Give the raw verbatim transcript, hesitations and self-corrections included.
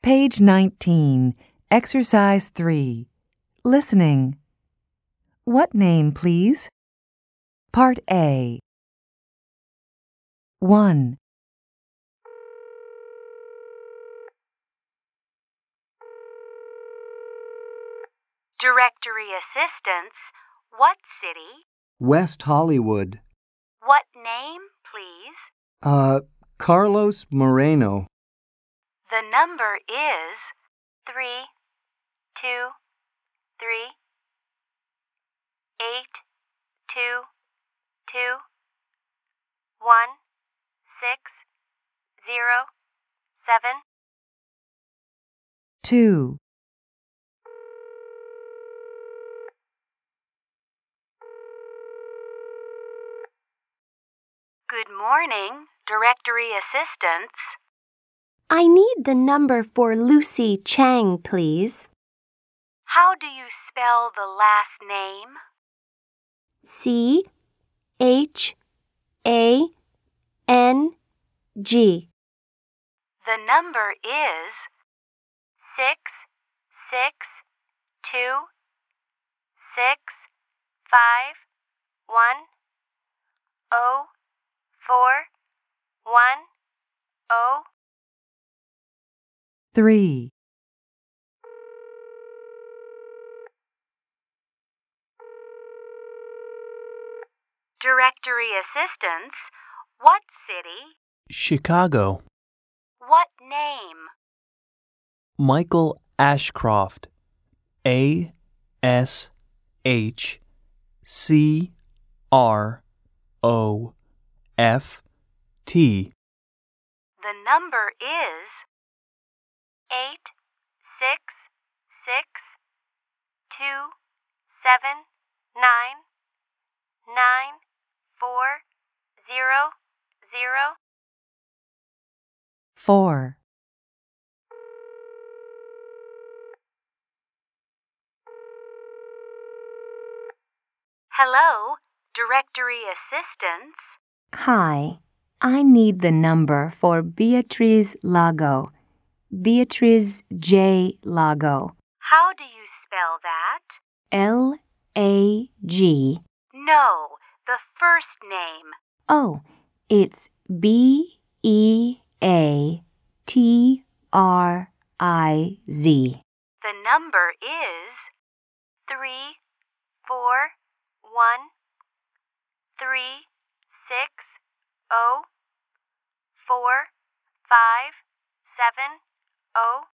Page nineteen, Exercise three. Listening. What name, please? Part A. one. Directory assistance. What city? West Hollywood. What name, please? Uh, Carlos Moreno. The number is three, two, three, eight, two, two, one, six, zero, seven. two. Good morning, directory assistance. I need the number for Lucy Chang, please. How do you spell the last name? C H A N G. The number is six, six, two, six, five, one, oh, four, one, oh. three. Directory assistance. What city? Chicago. What name? Michael Ashcroft. A S H C R O F T. The number is eight, six, six, two, seven, nine, nine, four, zero, zero. four. Hello, directory assistance. Hi, I need the number for Beatriz Lago. Beatriz J. Lago. How do you spell that? L A G. No, the first name. Oh, it's B E A T R I Z. The number is three, four, one, three, six, oh, four, five, seven, oh.